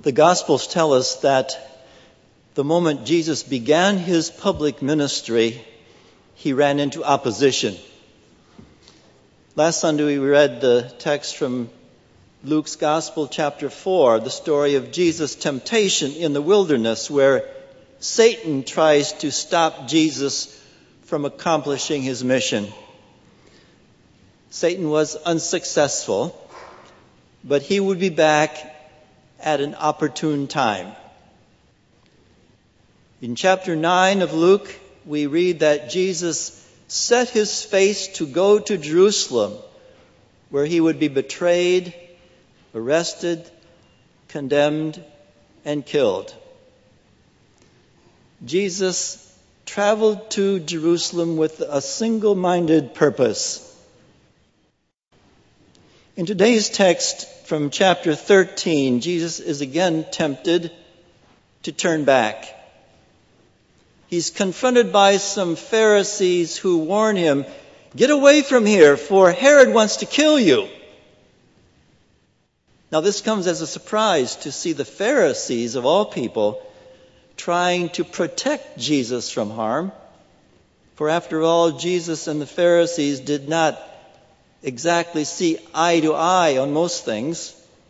The Gospels tell us that the moment Jesus began his public ministry, he ran into opposition. Last Sunday we read the text from Luke's Gospel, chapter 4, the story of Jesus' temptation in the wilderness, where Satan tries to stop Jesus from accomplishing his mission. Satan was unsuccessful, but he would be back at an opportune time. In chapter 9 of Luke, we read that Jesus set his face to go to Jerusalem, where he would be betrayed, arrested, condemned, and killed. Jesus traveled to Jerusalem with a single-minded purpose. In today's text from chapter 13, Jesus is again tempted to turn back. He's confronted by some Pharisees who warn him, "Get away from here, for Herod wants to kill you." Now this comes as a surprise to see the Pharisees, of all people, trying to protect Jesus from harm. For after all, Jesus and the Pharisees did not exactly see eye to eye on most things.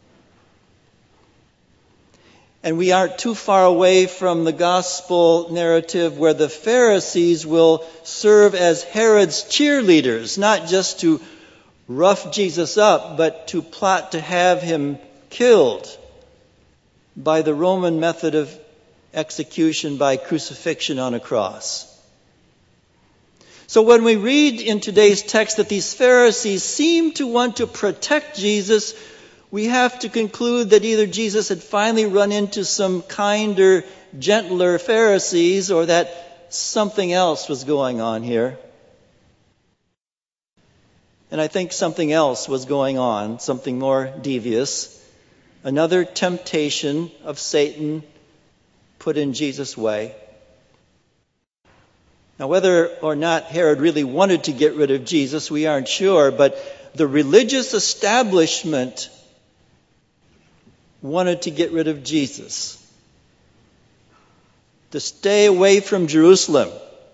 And we aren't too far away from the gospel narrative where the Pharisees will serve as Herod's cheerleaders, not just to rough Jesus up, but to plot to have him killed by the Roman method of execution by crucifixion on a cross. So when we read in today's text that these Pharisees seem to want to protect Jesus, we have to conclude that either Jesus had finally run into some kinder, gentler Pharisees, or that something else was going on here. And I think something else was going on, something more devious. Another temptation of Satan put in Jesus' way. Now, whether or not Herod really wanted to get rid of Jesus, we aren't sure, but the religious establishment wanted to get rid of Jesus, to stay away from Jerusalem,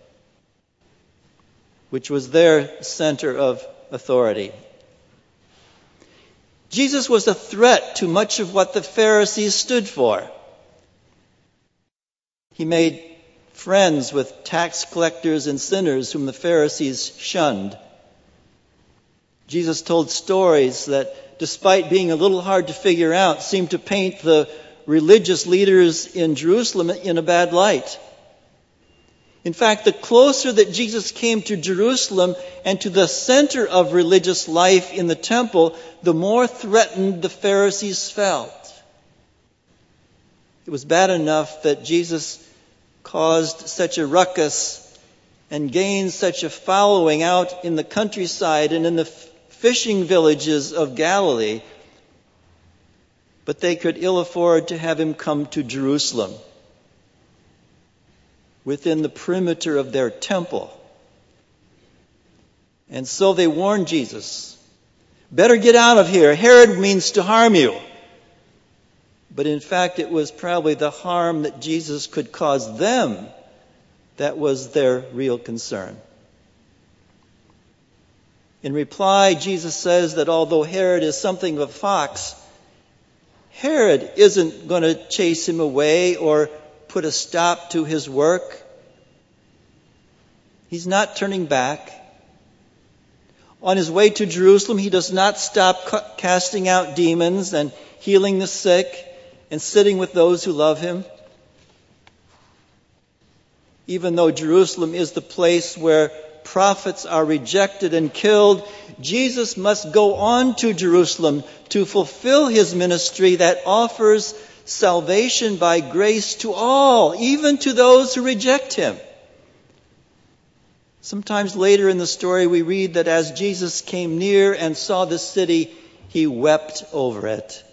which was their center of authority. Jesus was a threat to much of what the Pharisees stood for. He made friends with tax collectors and sinners whom the Pharisees shunned. Jesus told stories that, despite being a little hard to figure out, seemed to paint the religious leaders in Jerusalem in a bad light. In fact, the closer that Jesus came to Jerusalem and to the center of religious life in the temple, the more threatened the Pharisees felt. It was bad enough that Jesus caused such a ruckus and gained such a following out in the countryside and in the fishing villages of Galilee, but they could ill afford to have him come to Jerusalem, within the perimeter of their temple. And so they warned Jesus, "Better get out of here. Herod means to harm you." But in fact, it was probably the harm that Jesus could cause them that was their real concern. In reply, Jesus says that although Herod is something of a fox, Herod isn't going to chase him away or put a stop to his work. He's not turning back. On his way to Jerusalem, he does not stop casting out demons and healing the sick and sitting with those who love him. Even though Jerusalem is the place where prophets are rejected and killed, Jesus must go on to Jerusalem to fulfill his ministry that offers salvation by grace to all, even to those who reject him. Sometimes later in the story we read that as Jesus came near and saw the city, he wept over it.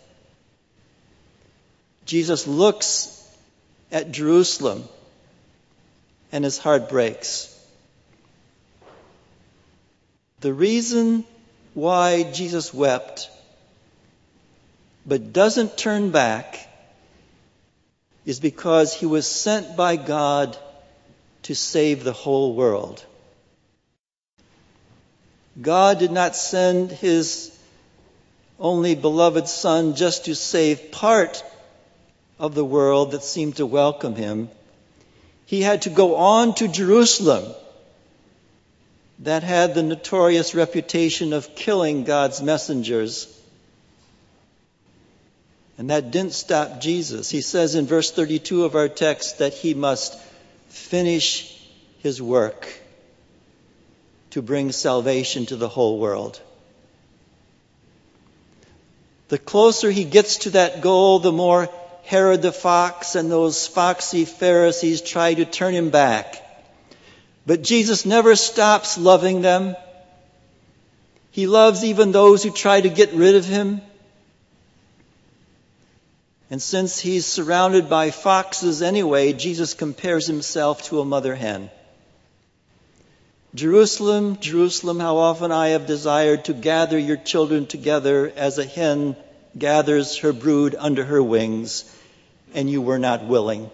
Jesus looks at Jerusalem and his heart breaks. The reason why Jesus wept but doesn't turn back is because he was sent by God to save the whole world. God did not send his only beloved Son just to save part of the world that seemed to welcome him. He had to go on to Jerusalem, that had the notorious reputation of killing God's messengers. And that didn't stop Jesus. He says in verse 32 of our text that he must finish his work to bring salvation to the whole world. The closer he gets to that goal, the more Herod the fox and those foxy Pharisees try to turn him back. But Jesus never stops loving them. He loves even those who try to get rid of him. And since he's surrounded by foxes anyway, Jesus compares himself to a mother hen. Jerusalem, Jerusalem, how often I have desired to gather your children together as a hen gathers her brood under her wings, and you were not willing.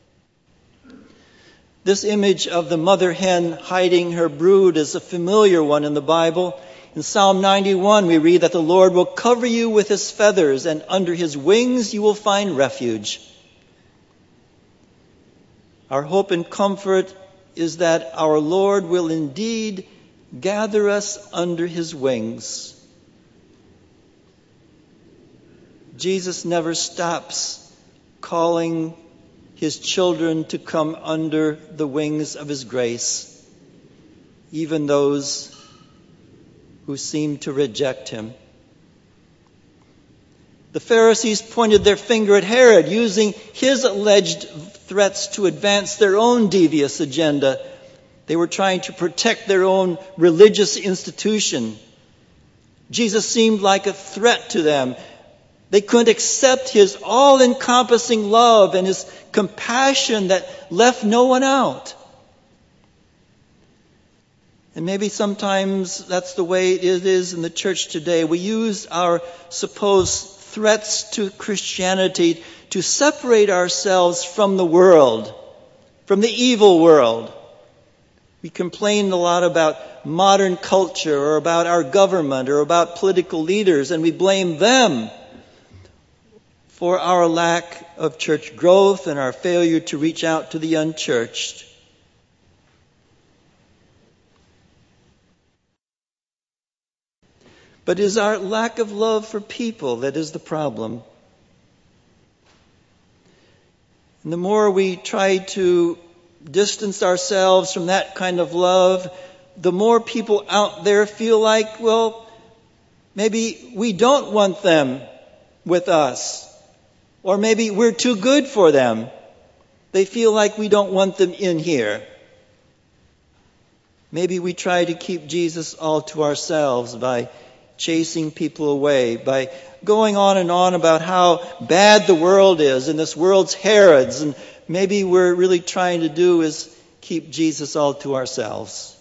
This image of the mother hen hiding her brood is a familiar one in the Bible. In Psalm 91, we read that the Lord will cover you with his feathers, and under his wings you will find refuge. Our hope and comfort is that our Lord will indeed gather us under his wings. Jesus never stops calling his children to come under the wings of his grace, even those who seem to reject him. The Pharisees pointed their finger at Herod, using his alleged threats to advance their own devious agenda. They were trying to protect their own religious institution. Jesus seemed like a threat to them. They couldn't accept his all-encompassing love and his compassion that left no one out. And maybe sometimes that's the way it is in the church today. We use our supposed threats to Christianity to separate ourselves from the world, from the evil world. We complain a lot about modern culture or about our government or about political leaders, and we blame them for our lack of church growth and our failure to reach out to the unchurched. But it is our lack of love for people that is the problem. And the more we try to distance ourselves from that kind of love, the more people out there feel like, well, maybe we don't want them with us. Or maybe we're too good for them. They feel like we don't want them in here. Maybe we try to keep Jesus all to ourselves by chasing people away, by going on and on about how bad the world is and this world's Herods. And maybe we're really trying to do is keep Jesus all to ourselves.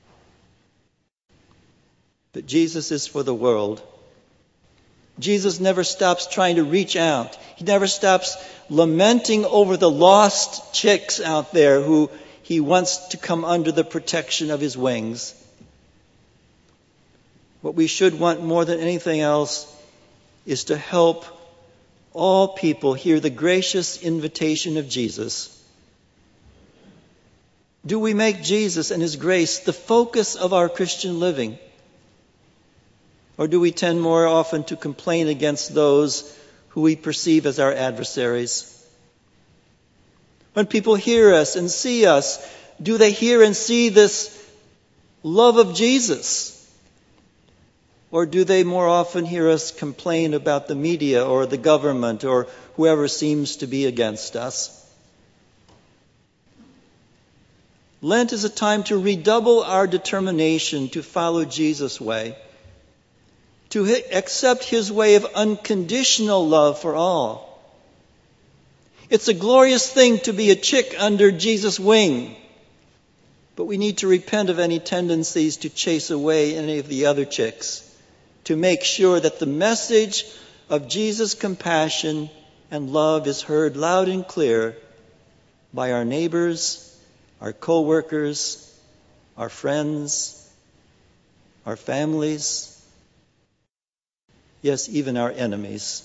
But Jesus is for the world. Jesus never stops trying to reach out. He never stops lamenting over the lost chicks out there who he wants to come under the protection of his wings. What we should want more than anything else is to help all people hear the gracious invitation of Jesus. Do we make Jesus and his grace the focus of our Christian living? Or do we tend more often to complain against those who we perceive as our adversaries? When people hear us and see us, do they hear and see this love of Jesus? Or do they more often hear us complain about the media or the government or whoever seems to be against us? Lent is a time to redouble our determination to follow Jesus' way, to accept his way of unconditional love for all. It's a glorious thing to be a chick under Jesus' wing, but we need to repent of any tendencies to chase away any of the other chicks, to make sure that the message of Jesus' compassion and love is heard loud and clear by our neighbors, our co-workers, our friends, our families, yes, even our enemies.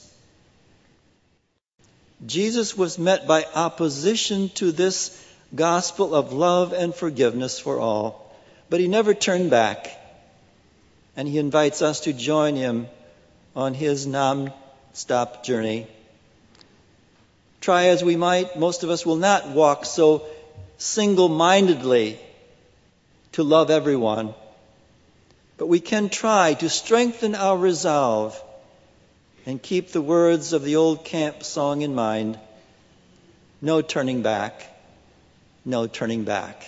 Jesus was met by opposition to this gospel of love and forgiveness for all, but he never turned back, and he invites us to join him on his non-stop journey. Try as we might, most of us will not walk so single-mindedly to love everyone, but we can try to strengthen our resolve and keep the words of the old camp song in mind. No turning back, no turning back.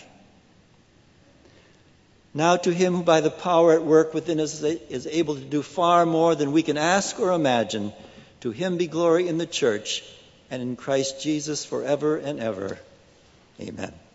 Now to him who by the power at work within us is able to do far more than we can ask or imagine, to him be glory in the church and in Christ Jesus forever and ever. Amen.